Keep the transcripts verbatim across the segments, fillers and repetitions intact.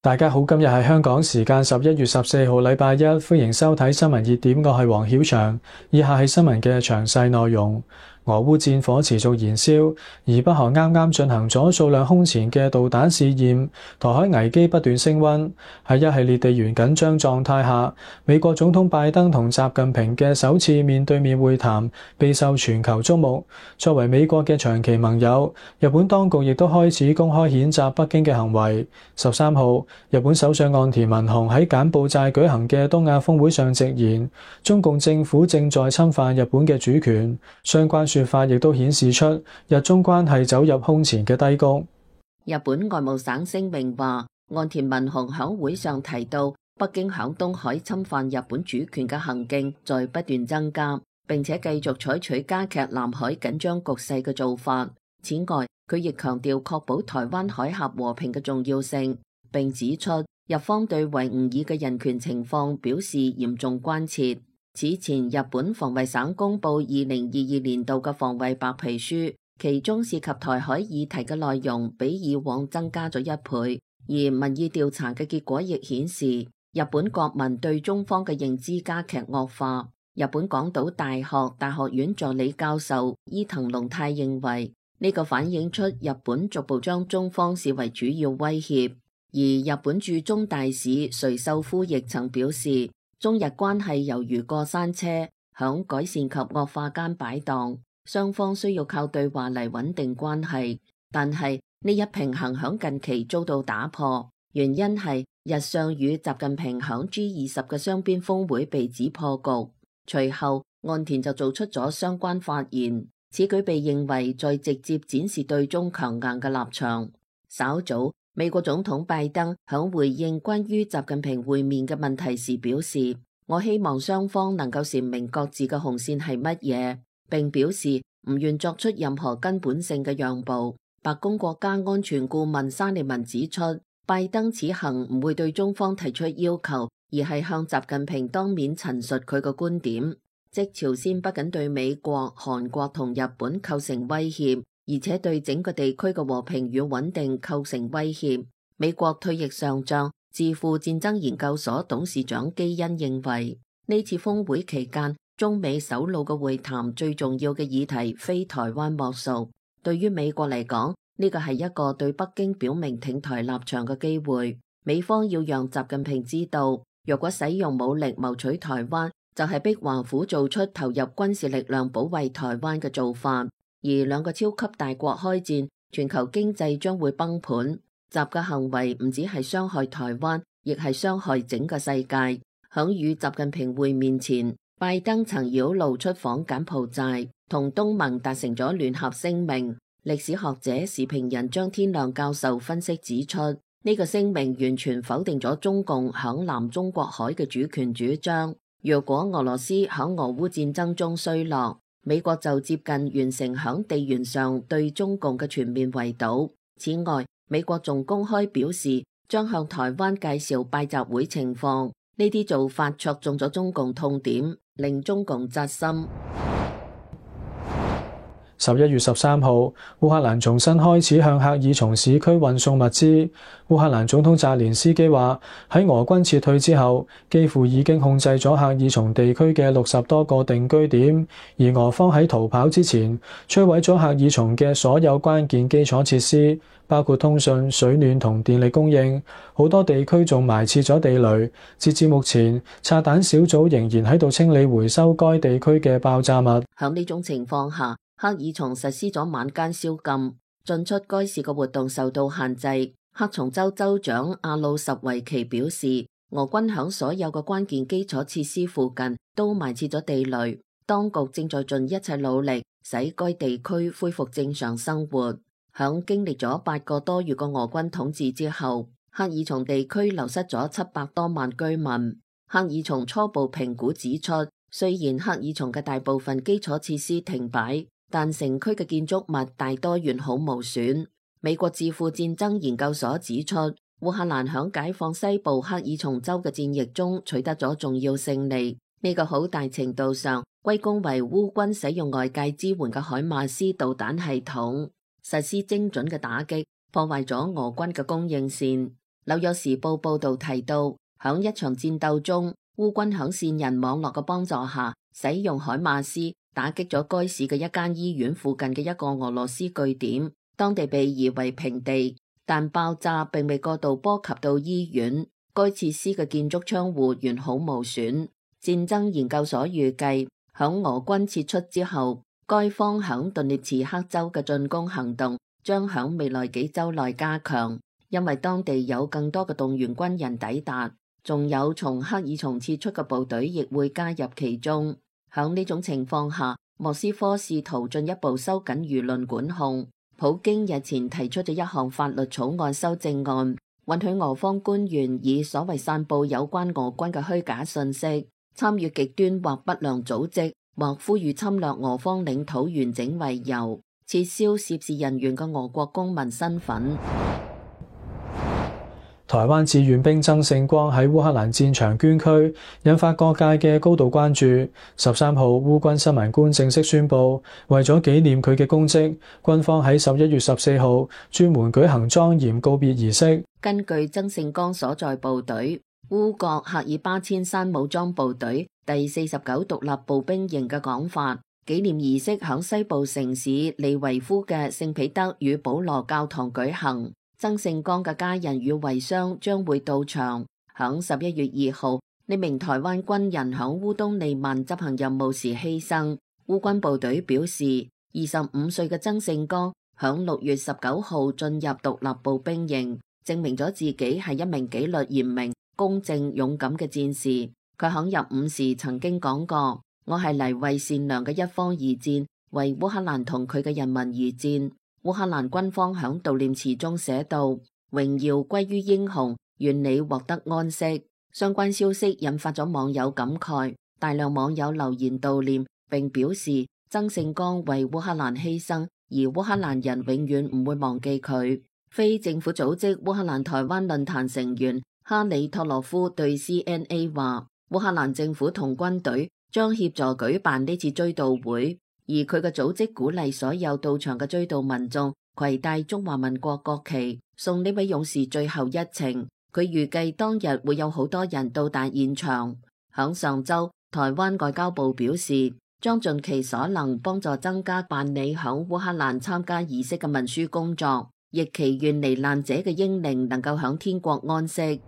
大家好，今日係香港時間十一月十四號禮拜一，歡迎收睇新聞熱點，我係黃曉翔。以下係新聞嘅詳細內容。俄烏戰火持續燃燒，而北韓啱啱進行咗數量空前嘅導彈試驗，台海危機不斷升溫。喺一系列地緣緊張狀態下，美國總統拜登同習近平嘅首次面對面會談備受全球矚目。作為美國嘅長期盟友，日本當局亦都開始公開譴責北京嘅行為。十三號，日本首相岸田文雄喺柬埔寨舉行嘅東亞峰會上直言，中共政府正在侵犯日本嘅主權。相關說法亦都顯示出日中關係走入空前嘅低谷。 日本外務省聲明話，岸田文雄響會上提到，北京響東海侵犯日本主權嘅行徑在不斷增加，並且繼續採取加劇南海緊張局勢嘅做法。此外，佢亦強調確保台灣海峽和平嘅重要性，並指出日方對維吾爾嘅人權情況表示嚴重關切。此前，日本防衛省公布二零二二年度嘅防衛白皮書，其中涉及台海議題嘅內容比以往增加咗一倍。而民意調查嘅結果亦顯示，日本國民對中方嘅認知加劇惡化。日本港島大學大學院助理教授伊藤隆太認為，呢個反映出日本逐步將中方視為主要威脅。而日本駐中大使垂秀夫亦曾表示，中日關係猶如過山車，響改善及惡化間擺盪，雙方需要靠對話嚟穩定關係。但係呢一平衡響近期遭到打破，原因係日相與習近平響 G 二十嘅雙邊峰會被指破局。隨後岸田就做出咗相關發言，此舉被認為在直接展示對中強硬嘅立場。稍早，美國總統拜登響回應關於習近平會面嘅問題時表示，我希望雙方能夠闡明各自嘅紅線係乜嘢，並表示唔願作出任何根本性嘅讓步。白宮國家安全顧問沙利文指出，拜登此行唔會對中方提出要求，而係向習近平當面陳述佢嘅觀點，即朝鮮不僅對美國、韓國同日本構成威脅，而且對整個地區嘅和平與穩定構成威脅。美國退役上將、智庫戰爭研究所董事長基恩認為，呢次峰會期間，中美首腦嘅會談最重要嘅議題非台灣莫屬。對於美國嚟講，呢個係一個對北京表明挺台立場嘅機會。美方要讓習近平知道，若果使用武力謀取台灣，就係逼華府做出投入軍事力量保衛台灣嘅做法。而兩個超級大國開戰，全球經濟將會崩盤。習嘅行為唔只係傷害台灣，亦係傷害整個世界。響與習近平會面前，拜登曾繞路出訪柬埔寨，同東盟達成咗聯合聲明。歷史學者時評人張天亮教授分析指出，呢、這個聲明完全否定咗中共響南中國海嘅主權主張。若果俄羅斯響俄烏戰爭中衰落，美國就接近完成響地緣上對中共嘅全面圍堵。此外，美國仲公開表示將向台灣介紹拜習會情況，呢啲做法戳中咗中共痛點，令中共扎心。 十一月十三號，烏克蘭重新開始向赫爾松市區運送物資。烏克蘭總統澤連斯基話，喺俄軍撤退之後，幾乎已經控制咗赫爾松地區嘅六十多個定居點，而俄方喺逃跑之前，摧毀咗赫爾松嘅所有關鍵基礎設施，包括通訊、水暖同電力供應。好多地區仲埋設咗地雷。截至目前，拆彈小組仍然喺度清理回收該地區嘅爆炸物。 喺呢種情況下，赫爾松實施咗晚間宵禁，進出該市嘅活動受到限制。克松州州長阿魯什維奇表示，俄軍響所有嘅關鍵基礎設施附近都埋設咗地雷，當局正在盡一切努力使該地區恢復正常生活。響經歷咗八個多月嘅俄軍統治之後，赫爾松地區流失咗七百多萬居民。赫爾松初步評估指出，雖然赫爾松嘅大部分基礎設施停擺，但城區嘅建築物大多完好無損。美國智庫戰爭研究所指出，烏克蘭響解放西部赫爾松州嘅戰役中取得咗重要勝利，呢、這個好大程度上歸功為烏軍使用外界支援嘅海馬斯導彈系統，實施精準嘅打擊，破壞咗俄軍嘅供應線。 紐約時報報道提到，響一場戰鬥中，烏軍響線人網絡嘅幫助下，使用海馬斯打擊咗該市嘅一間醫院附近嘅一個俄羅斯據點，當地被夷為平地，但爆炸並未過度波及到醫院，該設施嘅建築窗戶完好無損。戰爭研究所預計，響俄軍撤出之後，該方響頓涅茨克州嘅進攻行動將響未來幾周內加強，因為當地有更多嘅動員軍人抵達，仲有從克爾松撤出嘅部隊亦會加入其中。響呢種情況下，莫斯科試圖進一步收緊輿論管控。普京日前提出咗一項法律草案修正案，允許俄方官員以所謂散佈有關俄軍嘅虛假信息、參與極端或不良組織或呼籲侵略俄方領土完整為由，撤銷涉事人員嘅俄國公民身份。 台灣志願兵曾聖光喺烏克蘭戰場捐軀，引發各界嘅高度關注。十三號，烏軍新聞官正式宣布，為咗紀念佢嘅功績，軍方喺十一月十四號專門舉行莊嚴告別儀式。 根據曾聖光所在部隊烏國赫爾巴千山武裝部隊第四十九獨立步兵營嘅講法，紀念儀式響西部城市利維夫嘅聖彼得與保羅教堂舉行。曾聖光嘅家人與遺孀將會到場。響十一月二號，呢名台灣軍人響烏東利曼執行任務時犧牲。烏軍部隊表示，二十五歲嘅曾聖光響六月十九號進入獨立步兵營，證明咗自己係一名紀律嚴明、公正、勇敢嘅戰士。佢響入伍時曾經講過：我係嚟為善良嘅一方而戰，為烏克蘭同佢嘅人民而戰。烏克蘭軍方響悼念詞中寫道：榮耀歸於英雄，願你獲得安息。相關消息引發咗網友感慨，大量網友留言悼念，並表示曾聖光為烏克蘭犧牲，而烏克蘭人永遠唔會忘記佢。非政府組織烏克蘭台灣論壇成員哈里托洛夫對 C N A 話：烏克蘭政府同軍隊將協助舉辦呢次追悼會。而佢嘅組織鼓勵所有到場嘅追悼民眾攜帶中華民國國旗，送呢位勇士最後一程。佢預計當日會有好多人到達現場。響上周，台灣外交部表示將盡其所能幫助增加辦理響烏克蘭參加儀式嘅文書工作，亦祈願罹難者嘅英靈能夠響天國安息。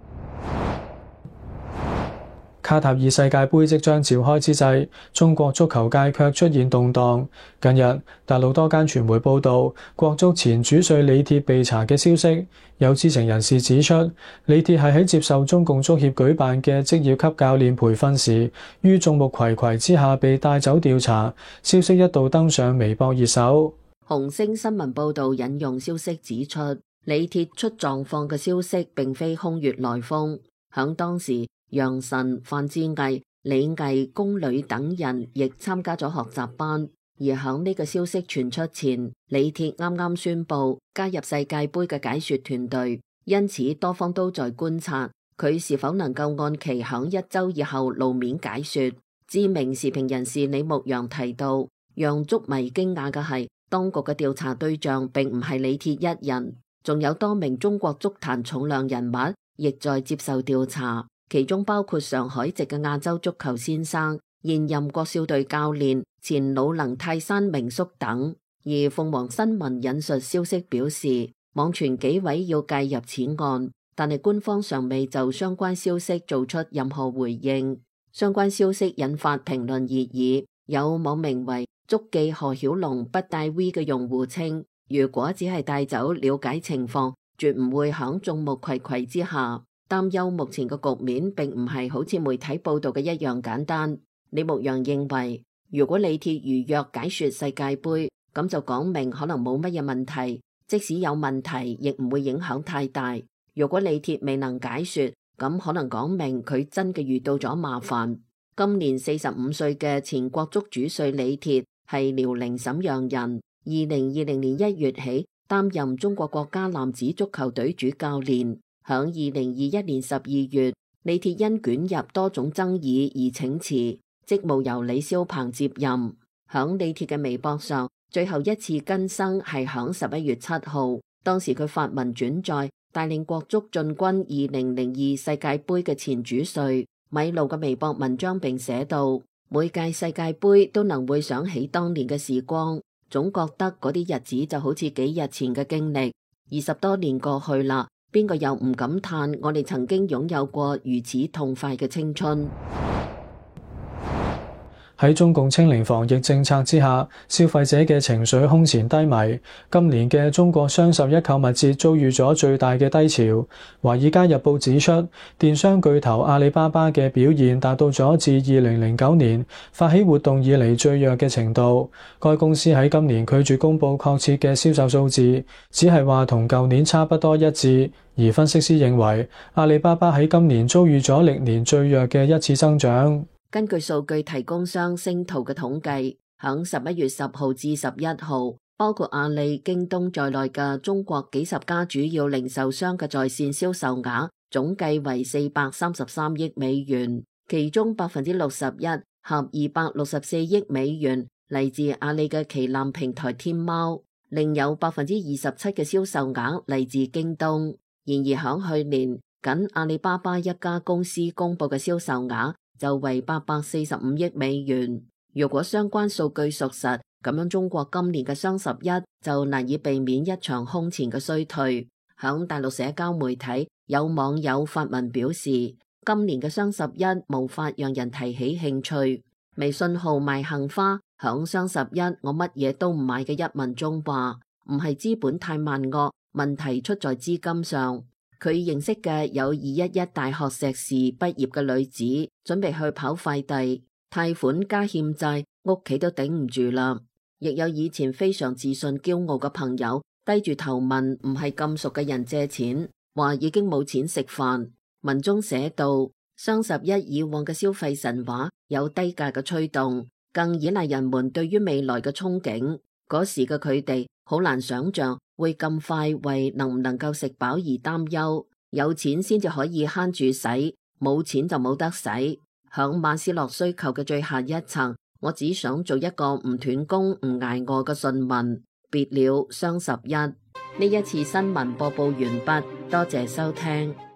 卡塔爾世界盃即將召開之際，中國足球界卻出現動盪。近日，大陸多間傳媒報道國足前主帥李鐵被查嘅消息。有知情人士指出，李鐵係喺接受中共足協舉辦嘅職業級教練培訓時，於眾目睽睽之下被帶走調查。消息一度登上微博熱搜。 紅星新聞報道引用消息指出，李鐵出狀況嘅消息並非空穴來風。響當時，楊晨、范志毅、李毅、龔磊等人亦參加咗學習班，而響呢個消息傳出前，李鐵啱啱宣布加入世界盃嘅解說團隊，因此多方都在觀察佢是否能夠按期響一周以後露面解說。知名時評人士李牧陽提到，讓足迷驚訝嘅係，當局嘅調查對象並唔係李鐵一人，仲有多名中國足壇重量人物亦在接受調查。其中包括上海籍嘅亞洲足球先生、現任國少隊教練、前魯能泰山名宿等。而鳳凰新聞引述消息表示，網傳紀委要介入此案，但係官方尚未就相關消息做出任何回應。相關消息引發評論熱議，有網名為足記何曉龍不帶 V 嘅用戶稱，如果只係帶走了解情況，絕唔會響眾目睽睽之下。擔憂目前嘅局面並唔係好似媒體報道嘅一樣簡單。李牧陽認為，如果李鐵如約解說世界盃，咁就講明可能冇乜嘢問題，即使有問題，亦唔會影響太大。如果李鐵未能解說，咁可能講明佢真嘅遇到咗麻煩。今年四十五歲嘅前國足主帥李鐵係遼寧瀋陽人，二零二零年一月起擔任中國國家男子足球隊主教練。響二零二一年十二月，李鐵因捲入多種爭議而請辭，職務由李霄鵬接任。響李鐵嘅微博上，最後一次更新係響十一月七號，當時佢發文轉載帶領國足進軍二零零二世界盃嘅前主帥米路嘅微博文章並寫道：每屆世界盃都能會想起當年嘅時光，總覺得嗰啲日子就好似幾日前嘅經歷。二十多年過去啦，邊個又唔感嘆我哋曾經擁有過如此痛快嘅青春？ 喺中共清零防疫政策之下，消費者嘅情緒空前低迷。今年嘅中國雙十一購物節遭遇咗最大嘅低潮。華爾街日報指出，電商巨頭阿里巴巴嘅表現達到咗自二零零九年發起活動以嚟最弱嘅程度。該公司喺今年拒絕公佈確切嘅銷售數字，只係話同舊年差不多一致。而分析師認為，阿里巴巴喺今年遭遇咗歷年最弱嘅一次增長。 根據數據提供商星圖嘅統計，響十一月十號至十一號，包括阿里、京東在內嘅中國幾十家主要零售商嘅在線銷售額總計為四百三十三億美元，其中百分之六十一合二百六十四億美元嚟自阿里嘅旗艦平台天貓，另有百分之二十七嘅銷售額嚟自京東。然而響去年，僅阿里巴巴一家公司公布嘅銷售額就為八百四十五億美元。如果相關數據屬實，咁樣中國今年嘅雙十一就難以避免一場空前嘅衰退。響大陸社交媒體，有網友發文表示，今年嘅雙十一無法讓人提起興趣。微信號賣杏花響雙十一我乜嘢都唔買嘅一文中話，唔係資本太萬惡，問題出在資金上。佢認識嘅有二一一大學碩士畢業嘅女子，準備去跑快遞，貸款加欠債，屋企都頂唔住啦。亦有以前非常自信驕傲嘅朋友，低住頭問唔係咁熟嘅人借錢，話已經冇錢食飯。文中寫道，雙十一以往嘅消費神話有低價嘅驅動，更依賴人們對於未來嘅憧憬。嗰時嘅佢哋好難想象會咁快為能唔能夠食飽而擔憂，有錢先至可以慳住使，冇錢就冇得使。響馬斯洛需求嘅最下一層，我只想做一個唔斷供唔挨餓嘅順民。別了雙十一。呢一次新聞播報完畢，多謝收聽。